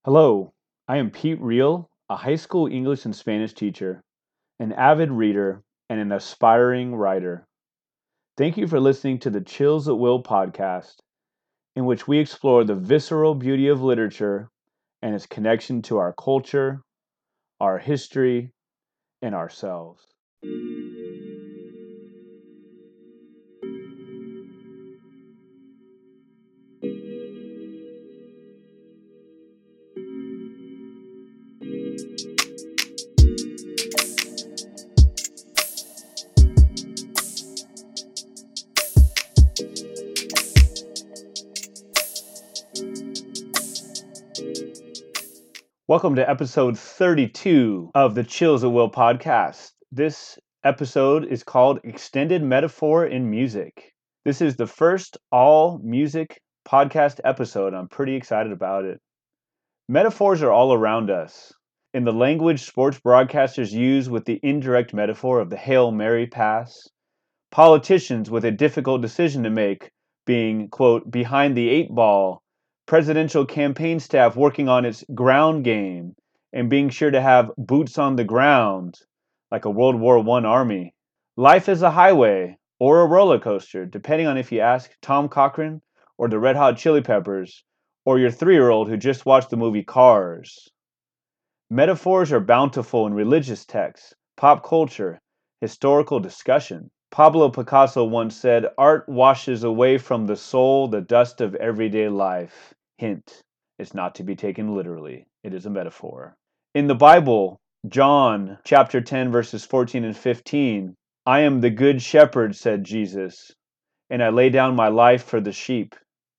Hello, I am Pete Reel, a high school English and Spanish teacher, an avid reader, and an aspiring writer. Thank you for listening to the Chills at Will podcast, in which we explore the visceral beauty of literature and its connection to our culture, our history, and ourselves. Welcome to episode 32 of the Chills at Will podcast. This episode is called Extended Metaphor in Music. This is the first all music podcast episode. I'm pretty excited about it. Metaphors are all around us. In the language sports broadcasters use with the indirect metaphor of the Hail Mary pass, politicians with a difficult decision to make being, quote, behind the eight ball, presidential campaign staff working on its ground game and being sure to have boots on the ground like a World War I army. Life is a highway or a roller coaster, depending on if you ask Tom Cochran or the Red Hot Chili Peppers or your 3-year-old who just watched the movie Cars. Metaphors are bountiful in religious texts, pop culture, historical discussion. Pablo Picasso once said, "Art washes away from the soul the dust of everyday life." Hint, it's not to be taken literally. It is a metaphor. In the Bible, John chapter 10 verses 14 and 15, "I am the good shepherd," said Jesus, "and I lay down my life for the sheep."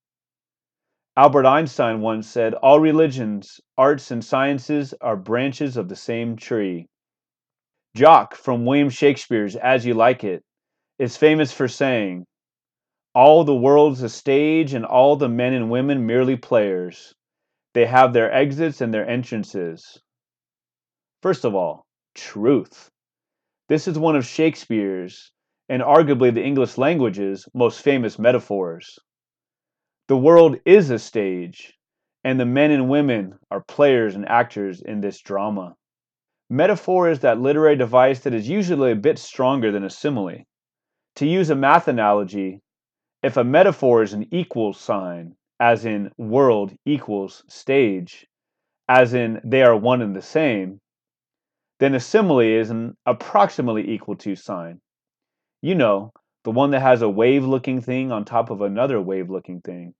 Albert Einstein once said, "All religions, arts, and sciences are branches of the same tree." Jock from William Shakespeare's As You Like It is famous for saying, "All the world's a stage and all the men and women merely players. They have their exits and their entrances." First of all, truth. This is one of Shakespeare's, and arguably the English language's, most famous metaphors. The world is a stage, and the men and women are players and actors in this drama. Metaphor is that literary device that is usually a bit stronger than a simile. To use a math analogy, if a metaphor is an equals sign, as in world equals stage, as in they are one and the same, then a simile is an approximately equal to sign. You know, the one that has a wave-looking thing on top of another wave-looking thing.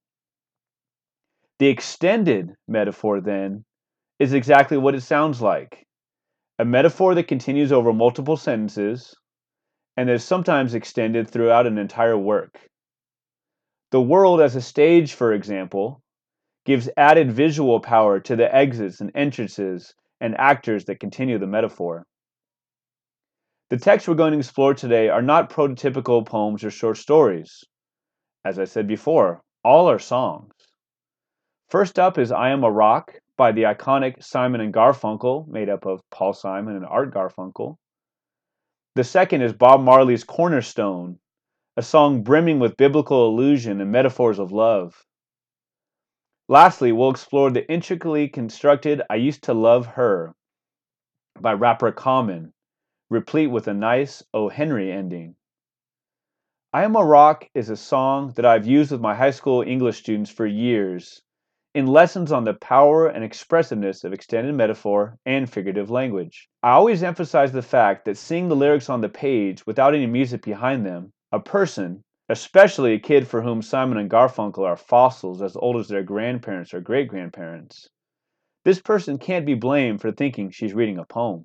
The extended metaphor, then, is exactly what it sounds like. A metaphor that continues over multiple sentences and is sometimes extended throughout an entire work. The world as a stage, for example, gives added visual power to the exits and entrances and actors that continue the metaphor. The texts we're going to explore today are not prototypical poems or short stories. As I said before, all are songs. First up is I Am a Rock by the iconic Simon and Garfunkel, made up of Paul Simon and Art Garfunkel. The second is Bob Marley's Cornerstone, a song brimming with biblical allusion and metaphors of love. Lastly, we'll explore the intricately constructed I Used to Love Her by rapper Common, replete with a nice O. Henry ending. I Am a Rock is a song that I've used with my high school English students for years in lessons on the power and expressiveness of extended metaphor and figurative language. I always emphasize the fact that seeing the lyrics on the page without any music behind them, a person, especially a kid for whom Simon and Garfunkel are fossils as old as their grandparents or great-grandparents, this person can't be blamed for thinking she's reading a poem.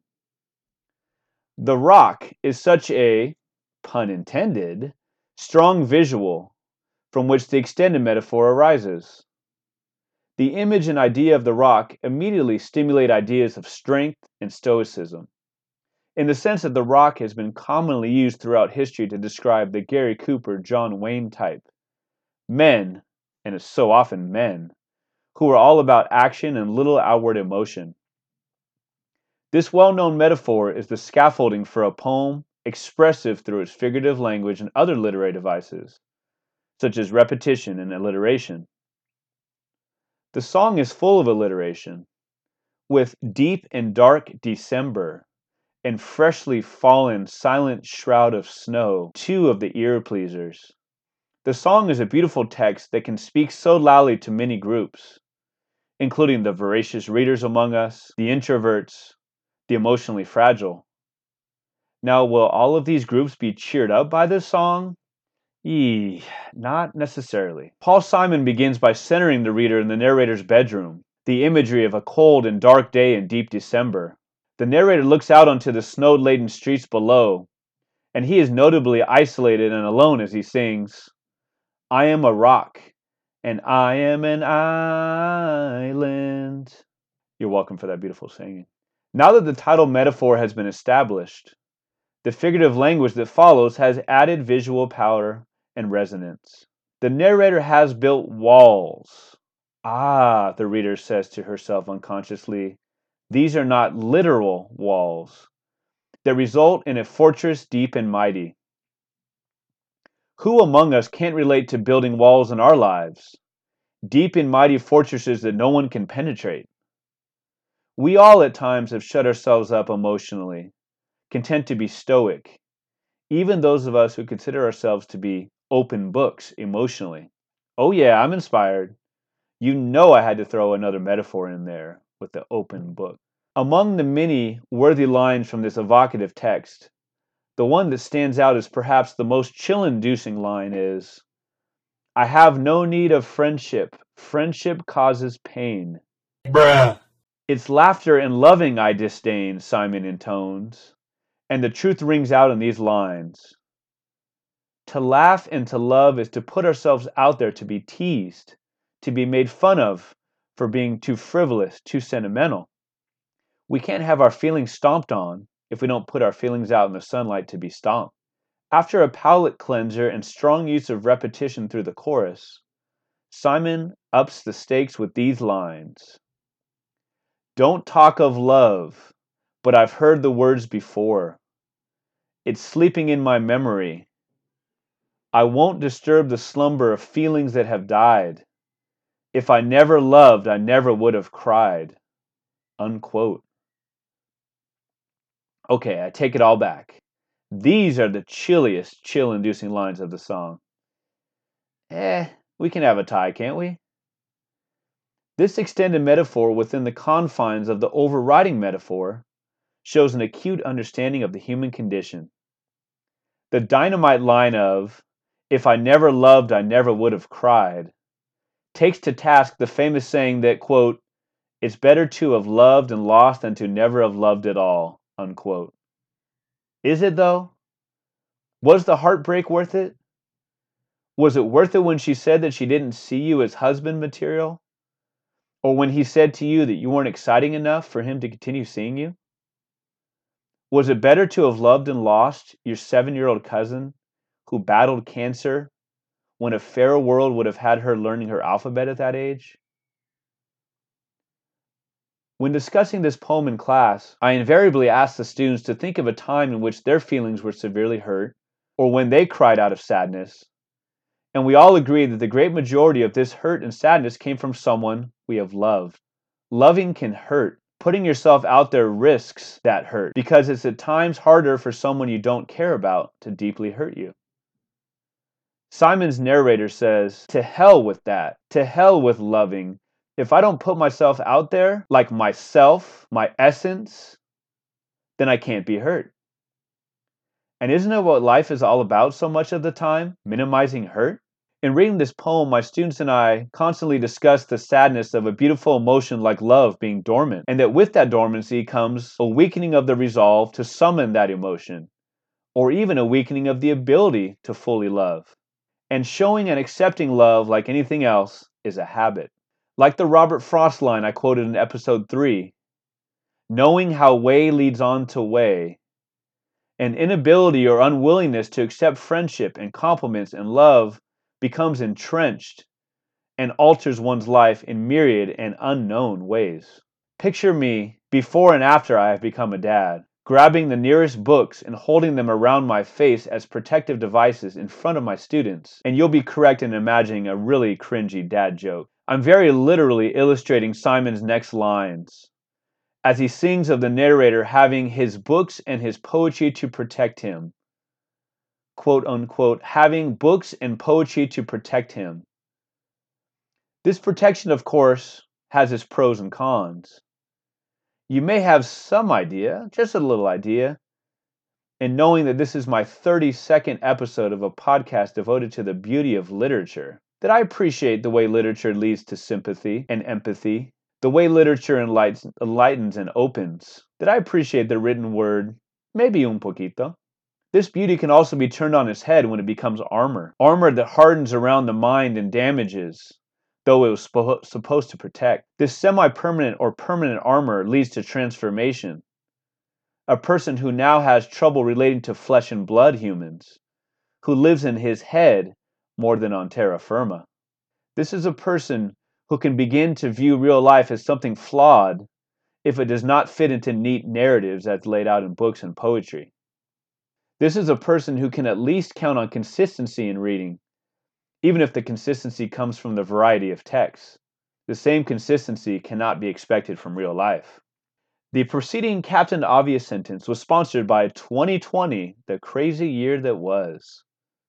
The rock is such a, pun intended, strong visual from which the extended metaphor arises. The image and idea of the rock immediately stimulate ideas of strength and stoicism, in the sense that the rock has been commonly used throughout history to describe the Gary Cooper, John Wayne type. Men, and it's so often men, who are all about action and little outward emotion. This well-known metaphor is the scaffolding for a poem expressive through its figurative language and other literary devices, such as repetition and alliteration. The song is full of alliteration, with deep and dark December and freshly fallen silent shroud of snow, two of the ear pleasers. The song is a beautiful text that can speak so loudly to many groups, including the voracious readers among us, the introverts, the emotionally fragile. Now, will all of these groups be cheered up by this song? Not necessarily. Paul Simon begins by centering the reader in the narrator's bedroom, the imagery of a cold and dark day in deep December. The narrator looks out onto the snow-laden streets below, and he is notably isolated and alone as he sings, I am a rock, and I am an island. You're welcome for that beautiful singing. Now that the title metaphor has been established, the figurative language that follows has added visual power and resonance. The narrator has built walls. The reader says to herself unconsciously, these are not literal walls that result in a fortress deep and mighty. Who among us can't relate to building walls in our lives, deep and mighty fortresses that no one can penetrate? We all at times have shut ourselves up emotionally, content to be stoic, even those of us who consider ourselves to be open books emotionally. Oh yeah, I'm inspired. You know I had to throw another metaphor in there with the open book. Among the many worthy lines from this evocative text, the one that stands out as perhaps the most chill-inducing line is, I have no need of friendship. Friendship causes pain. Bruh. It's laughter and loving I disdain, Simon intones, and the truth rings out in these lines. To laugh and to love is to put ourselves out there to be teased, to be made fun of for being too frivolous, too sentimental. We can't have our feelings stomped on if we don't put our feelings out in the sunlight to be stomped. After a palate cleanser and strong use of repetition through the chorus, Simon ups the stakes with these lines. Don't talk of love, but I've heard the words before. It's sleeping in my memory. I won't disturb the slumber of feelings that have died. If I never loved, I never would have cried. Unquote. Okay, I take it all back. These are the chilliest, chill-inducing lines of the song. We can have a tie, can't we? This extended metaphor within the confines of the overriding metaphor shows an acute understanding of the human condition. The dynamite line of, if I never loved, I never would have cried, takes to task the famous saying that, quote, it's better to have loved and lost than to never have loved at all, unquote. Is it though? Was the heartbreak worth it? Was it worth it when she said that she didn't see you as husband material? Or when he said to you that you weren't exciting enough for him to continue seeing you? Was it better to have loved and lost your 7-year-old cousin who battled cancer when a fairer world would have had her learning her alphabet at that age? When discussing this poem in class, I invariably ask the students to think of a time in which their feelings were severely hurt, or when they cried out of sadness, and we all agree that the great majority of this hurt and sadness came from someone we have loved. Loving can hurt. Putting yourself out there risks that hurt, because it's at times harder for someone you don't care about to deeply hurt you. Simon's narrator says, to hell with that, to hell with loving. If I don't put myself out there, like myself, my essence, then I can't be hurt. And isn't it what life is all about so much of the time? Minimizing hurt? In reading this poem, my students and I constantly discuss the sadness of a beautiful emotion like love being dormant, and that with that dormancy comes a weakening of the resolve to summon that emotion, or even a weakening of the ability to fully love. And showing and accepting love, like anything else, is a habit. Like the Robert Frost line I quoted in episode 3, knowing how way leads on to way, an inability or unwillingness to accept friendship and compliments and love becomes entrenched and alters one's life in myriad and unknown ways. Picture me before and after I have become a dad, grabbing the nearest books and holding them around my face as protective devices in front of my students, and you'll be correct in imagining a really cringy dad joke. I'm very literally illustrating Simon's next lines, as he sings of the narrator having his books and his poetry to protect him. Quote unquote, having books and poetry to protect him. This protection, of course, has its pros and cons. You may have some idea, just a little idea, in knowing that this is my 32nd episode of a podcast devoted to the beauty of literature, that I appreciate the way literature leads to sympathy and empathy, the way literature enlightens and opens, that I appreciate the written word, maybe un poquito. This beauty can also be turned on its head when it becomes armor that hardens around the mind and damages, though it was supposed to protect. This semi-permanent or permanent armor leads to transformation. A person who now has trouble relating to flesh and blood humans, who lives in his head more than on terra firma. This is a person who can begin to view real life as something flawed if it does not fit into neat narratives as laid out in books and poetry. This is a person who can at least count on consistency in reading, even if the consistency comes from the variety of texts. The same consistency cannot be expected from real life. The preceding Captain Obvious sentence was sponsored by 2020, the crazy year that was.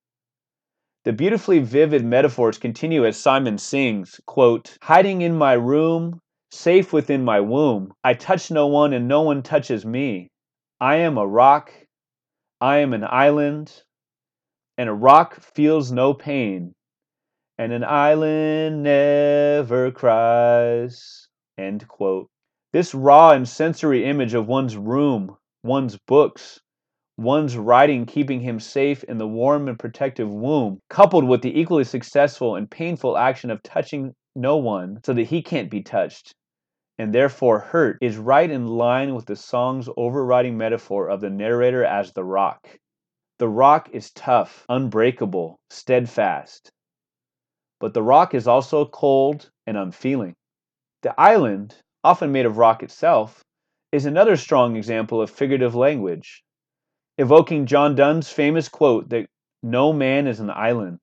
The beautifully vivid metaphors continue as Simon sings, quote, hiding in my room, safe within my womb, I touch no one and no one touches me. I am a rock, I am an island, and a rock feels no pain, and an island never cries, end quote. This raw and sensory image of one's room, one's books, one's writing keeping him safe in the warm and protective womb, coupled with the equally successful and painful action of touching no one so that he can't be touched, and therefore hurt, is right in line with the song's overriding metaphor of the narrator as the rock. The rock is tough, unbreakable, steadfast. But the rock is also cold and unfeeling. The island, often made of rock itself, is another strong example of figurative language, evoking John Donne's famous quote that no man is an island.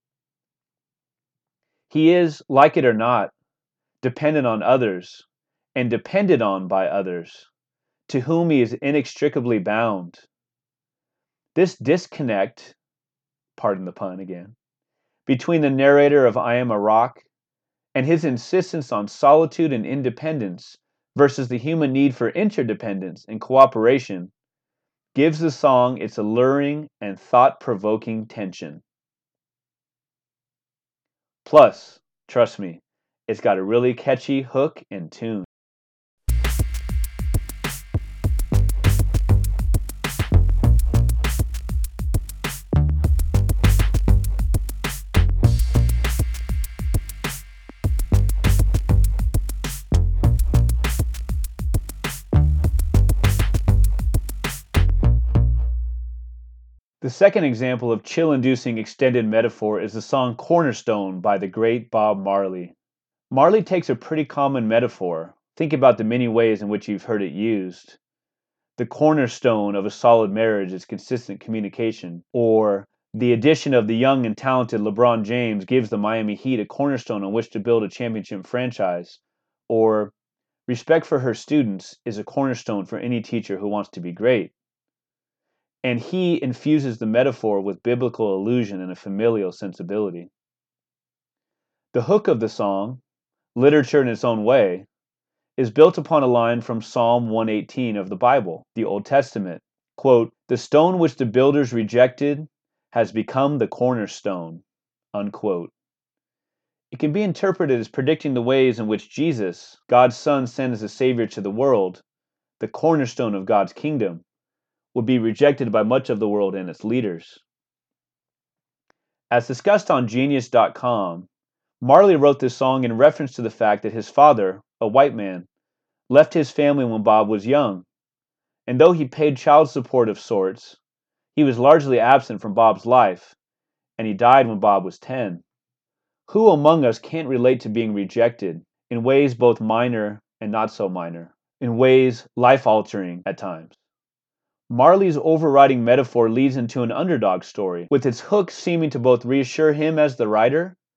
He is, like it or not, dependent on others and depended on by others, to whom he is inextricably bound. This disconnect, pardon the pun again, between the narrator of I Am a Rock and his insistence on solitude and independence versus the human need for interdependence and cooperation gives the song its alluring and thought-provoking tension. Plus, trust me, it's got a really catchy hook and tune. The second example of chill-inducing extended metaphor is the song Cornerstone by the great Bob Marley. Marley takes a pretty common metaphor. Think about the many ways in which you've heard it used. The cornerstone of a solid marriage is consistent communication, or the addition of the young and talented LeBron James gives the Miami Heat a cornerstone on which to build a championship franchise, or respect for her students is a cornerstone for any teacher who wants to be great. And he infuses the metaphor with biblical allusion and a familial sensibility. The hook of the song, literature in its own way, is built upon a line from Psalm 118 of the Bible, the Old Testament. Quote, the stone which the builders rejected has become the cornerstone, unquote. It can be interpreted as predicting the ways in which Jesus, God's Son sent as a Savior to the world, the cornerstone of God's kingdom, would be rejected by much of the world and its leaders. As discussed on Genius.com, Marley wrote this song in reference to the fact that his father, a white man, left his family when Bob was young, and though he paid child support of sorts, he was largely absent from Bob's life, and he died when Bob was 10. Who among us can't relate to being rejected in ways both minor and not so minor, in ways life-altering at times? Marley's overriding metaphor leads into an underdog story, with its hook seeming to both reassure him as the writer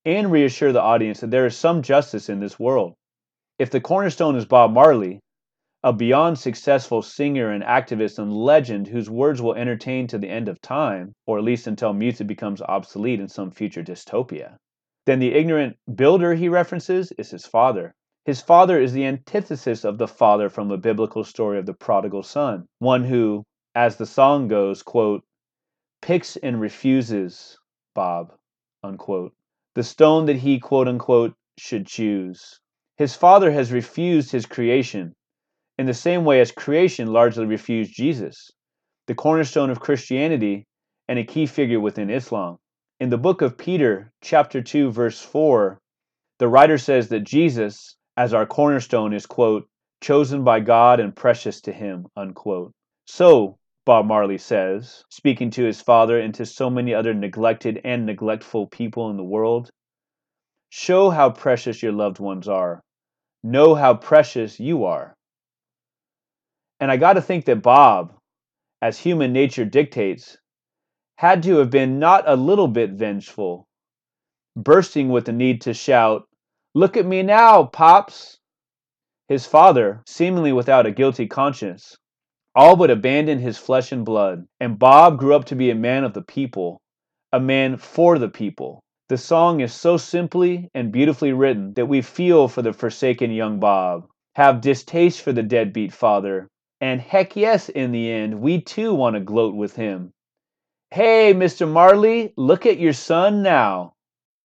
and reassure the audience that there is some justice in this world. If the cornerstone is Bob Marley, a beyond successful singer and activist and legend whose words will entertain to the end of time, or at least until music becomes obsolete in some future dystopia, then the ignorant builder he references is his father. His father is the antithesis of the father from the biblical story of the prodigal son, one who, as the song goes, quote, picks and refuses Bob, unquote, the stone that he, quote unquote, should choose. His father has refused his creation, in the same way as creation largely refused Jesus, the cornerstone of Christianity and a key figure within Islam. In the book of Peter, chapter 2, verse 4, the writer says that Jesus, as our cornerstone, is, quote, chosen by God and precious to him, unquote. So, Bob Marley says, speaking to his father and to so many other neglected and neglectful people in the world, show how precious your loved ones are. Know how precious you are. And I got to think that Bob, as human nature dictates, had to have been not a little bit vengeful, bursting with the need to shout, "Look at me now, Pops!" His father, seemingly without a guilty conscience, all but abandoned his flesh and blood, and Bob grew up to be a man of the people, a man for the people. The song is so simply and beautifully written that we feel for the forsaken young Bob, have distaste for the deadbeat father, and heck yes, in the end, we too want to gloat with him. Hey, Mr. Marley, look at your son now.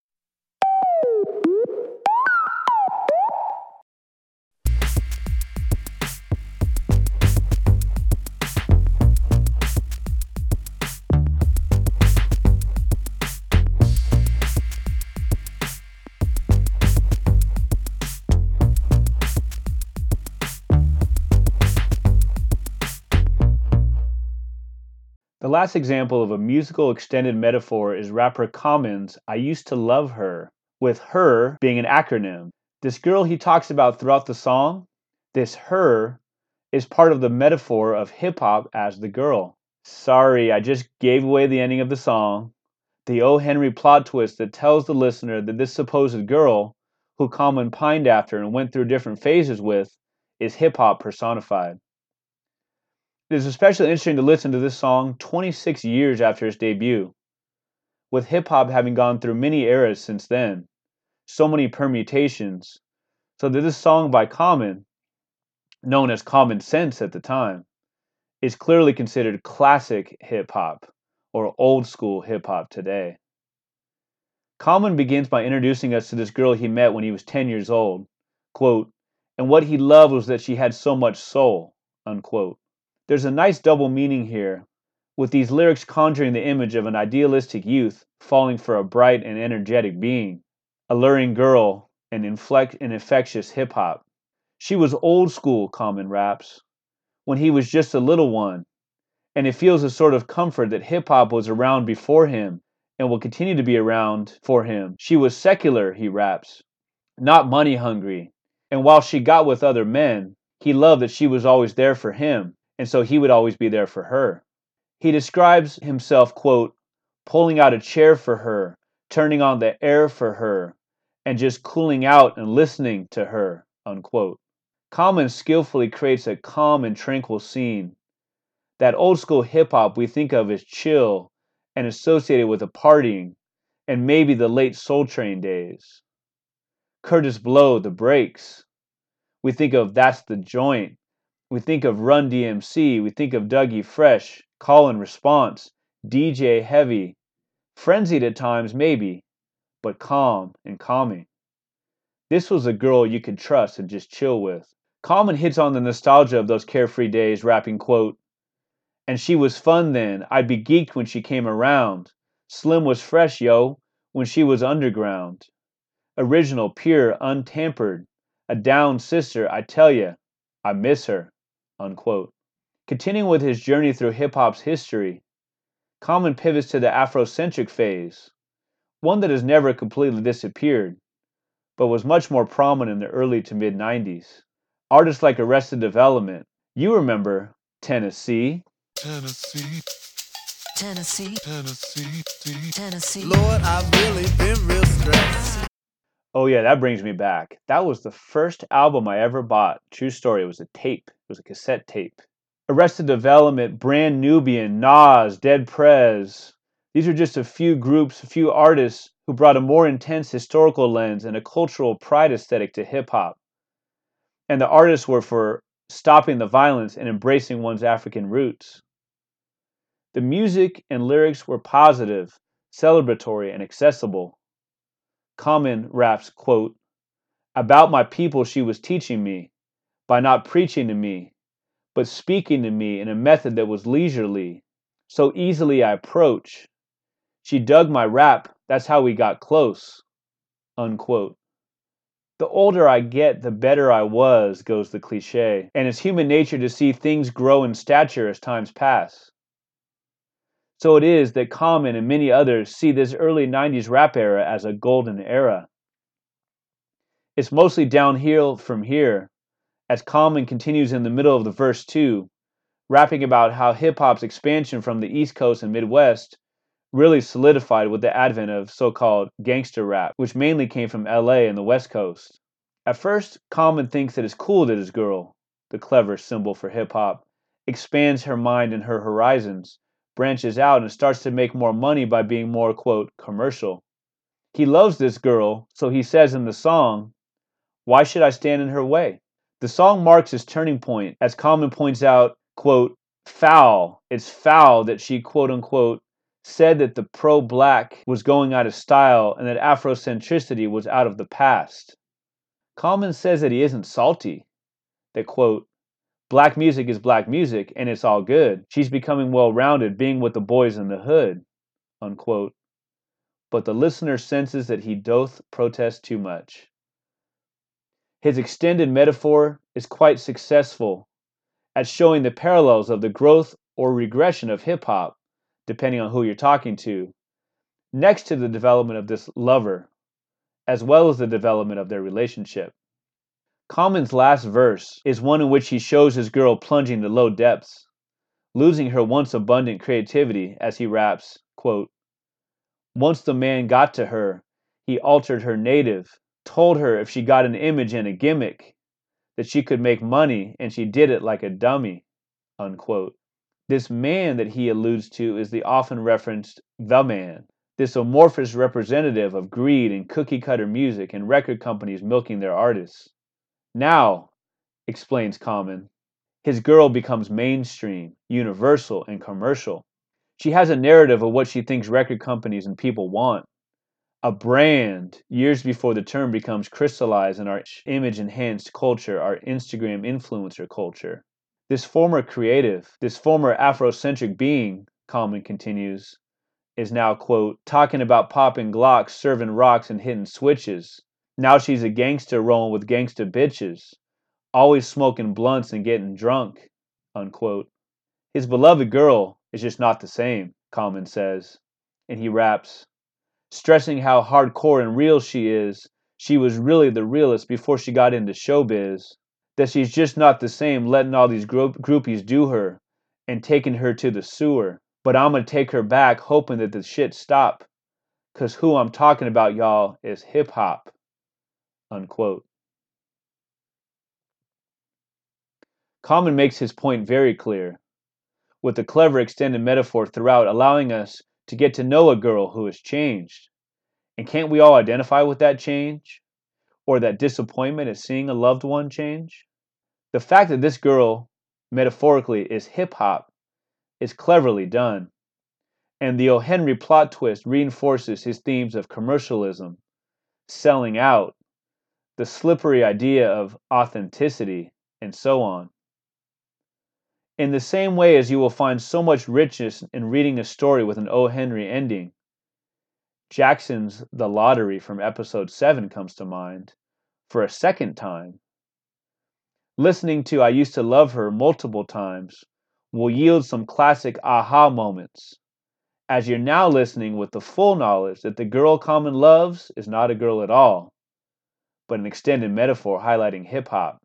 The last example of a musical extended metaphor is rapper Common's I Used to Love Her, with her being an acronym. This girl he talks about throughout the song, this her, is part of the metaphor of hip-hop as the girl. Sorry, I just gave away the ending of the song, the O. Henry plot twist that tells the listener that this supposed girl, who Common pined after and went through different phases with, is hip-hop personified. It is especially interesting to listen to this song 26 years after its debut, with hip-hop having gone through many eras since then, so many permutations, so that this song by Common, known as Common Sense at the time, is clearly considered classic hip-hop, or old school hip-hop today. Common begins by introducing us to this girl he met when he was 10 years old, quote, and what he loved was that she had so much soul, unquote. There's a nice double meaning here, with these lyrics conjuring the image of an idealistic youth falling for a bright and energetic being, alluring girl, and infectious hip-hop. She was old school, Common raps, when he was just a little one, and it feels a sort of comfort that hip-hop was around before him and will continue to be around for him. She was secular, he raps, not money hungry, and while she got with other men, he loved that she was always there for him, and so he would always be there for her. He describes himself, quote, pulling out a chair for her, turning on the air for her, and just cooling out and listening to her, unquote. Common skillfully creates a calm and tranquil scene. That old school hip-hop we think of as chill and associated with the partying and maybe the late Soul Train days. Curtis Blow, The Breaks. We think of That's the Joint. We think of Run DMC, we think of Dougie Fresh, Call and Response, DJ Heavy, frenzied at times maybe, but calm and calming. This was a girl you could trust and just chill with. Common hits on the nostalgia of those carefree days, rapping, quote, and she was fun then, I'd be geeked when she came around. Slim was fresh, yo, when she was underground. Original, pure, untampered, a down sister, I tell ya, I miss her. Unquote. Continuing with his journey through hip-hop's history, Common pivots to the Afrocentric phase, one that has never completely disappeared, but was much more prominent in the early to mid-90s. Artists like Arrested Development, you remember Tennessee. Tennessee. Lord, I've really been real Oh yeah, that brings me back. That was the first album I ever bought. True story. It was a tape. It was a cassette tape. Arrested Development, Brand Nubian, Nas, Dead Prez. These are just a few groups, a few artists who brought a more intense historical lens and a cultural pride aesthetic to hip hop. And the artists were for stopping the violence and embracing one's African roots. The music and lyrics were positive, celebratory, and accessible. Common raps, quote, "About my people she was teaching me, by not preaching to me, but speaking to me in a method that was leisurely. So easily I approach. She dug my rap, that's how we got close." Unquote. The older I get, the better I was, goes the cliche, and it's human nature to see things grow in stature as times pass. So it is that Common and many others see this early 90s rap era as a golden era. It's mostly downhill from here, as Common continues in the middle of the verse 2, rapping about how hip hop's expansion from the East Coast and Midwest really solidified with the advent of so called gangster rap, which mainly came from LA and the West Coast. At first, Common thinks that it's cool that his girl, the clever symbol for hip hop, expands her mind and her horizons, branches out, and starts to make more money by being more, quote, commercial. He loves this girl, so he says in the song, "Why should I stand in her way?" The song marks his turning point, as Common points out, quote, "Foul, it's foul that she, quote unquote, said that the pro-black was going out of style and that Afrocentricity was out of the past." Common says that he isn't salty, that, quote, "Black music is black music and it's all good. She's becoming well-rounded, being with the boys in the hood," unquote. But the listener senses that he doth protest too much. His extended metaphor is quite successful at showing the parallels of the growth or regression of hip hop, depending on who you're talking to, next to the development of this lover, as well as the development of their relationship. Common's last verse is one in which he shows his girl plunging to low depths, losing her once abundant creativity as he raps, quote, "Once the man got to her, he altered her native, told her if she got an image and a gimmick, that she could make money, and she did it like a dummy," unquote. This man that he alludes to is the often referenced The Man, this amorphous representative of greed and cookie cutter music and record companies milking their artists. Now, explains Common, his girl becomes mainstream, universal, and commercial. She has a narrative of what she thinks record companies and people want. A brand, years before the term becomes crystallized in our image enhanced culture, our Instagram influencer culture. This former creative, this former Afrocentric being, Common continues, is now, quote, talking about popping Glocks, serving rocks, and hitting switches. Now she's a gangster rolling with gangster bitches, always smoking blunts and getting drunk, unquote. His beloved girl is just not the same, Common says. And he raps, stressing how hardcore and real she is. She was really the realest before she got into showbiz. That she's just not the same letting all these groupies do her and taking her to the sewer. But I'm gonna take her back hoping that the shit stop. Cause who I'm talking about, y'all, is hip hop. Unquote. Common makes his point very clear, with the clever extended metaphor throughout allowing us to get to know a girl who has changed. And can't we all identify with that change? Or that disappointment at seeing a loved one change? The fact that this girl, metaphorically, is hip hop is cleverly done, and the O. Henry plot twist reinforces his themes of commercialism, selling out, the slippery idea of authenticity, and so on. In the same way as you will find so much richness in reading a story with an O. Henry ending, Jackson's The Lottery from episode 7 comes to mind for a second time. Listening to I Used to Love Her multiple times will yield some classic aha moments, as you're now listening with the full knowledge that the girl Common loves is not a girl at all, but an extended metaphor highlighting hip hop.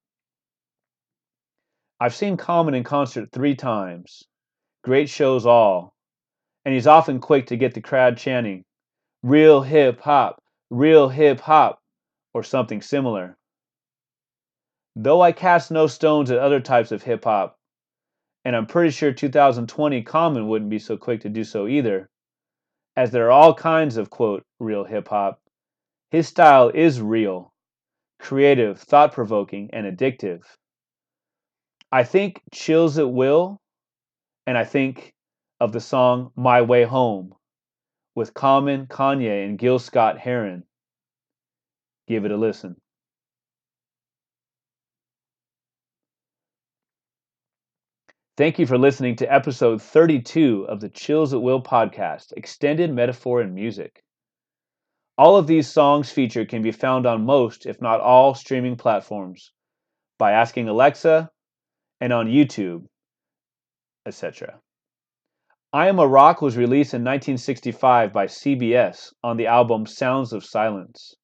I've seen Common in concert 3 times, great shows all, and he's often quick to get the crowd chanting, "Real hip hop, real hip hop, or something similar. Though I cast no stones at other types of hip hop, and I'm pretty sure 2020 Common wouldn't be so quick to do so either, as there are all kinds of quote real hip hop, his style is real, creative, thought provoking, and addictive. I think Chills at Will, and I think of the song My Way Home with Common, Kanye, and Gil Scott Heron. Give it a listen. Thank you for listening to episode 32 of the Chills at Will podcast, Extended Metaphor in Music. All of these songs featured can be found on most, if not all, streaming platforms by asking Alexa and on YouTube, etc. I Am a Rock was released in 1965 by CBS on the album Sounds of Silence.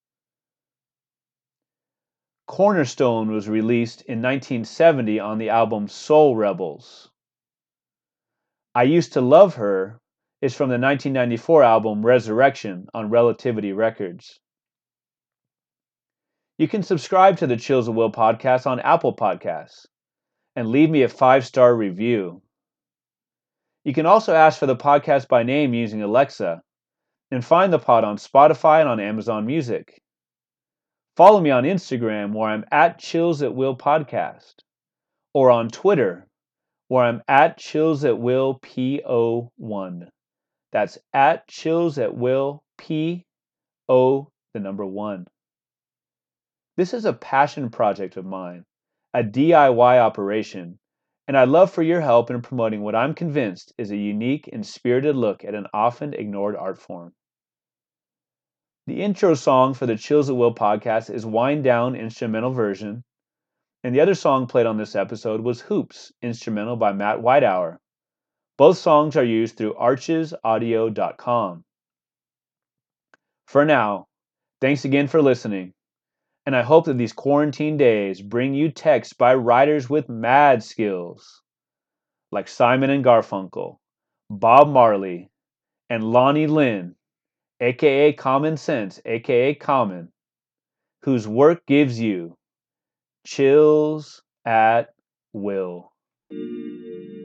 Cornerstone was released in 1970 on the album Soul Rebels. I Used to Love Her is from the 1994 album Resurrection on Relativity Records. You can subscribe to the Chills at Will podcast on Apple Podcasts and leave me a 5-star review. You can also ask for the podcast by name using Alexa and find the pod on Spotify and on Amazon Music. Follow me on Instagram where I'm at Chills at Will Podcast, or on Twitter where I'm at Chills at Will PO1. That's at Chills at Will PO the number 1. This is a passion project of mine, a DIY operation, and I'd love for your help in promoting what I'm convinced is a unique and spirited look at an often ignored art form. The intro song for the Chills at Will podcast is Wind Down instrumental version, and the other song played on this episode was Hoops, instrumental by Matt Whitehour. Both songs are used through archesaudio.com. For now, thanks again for listening, and I hope that these quarantine days bring you texts by writers with mad skills, like Simon and Garfunkel, Bob Marley, and Lonnie Lynn, aka Common Sense, aka Common, whose work gives you chills at will.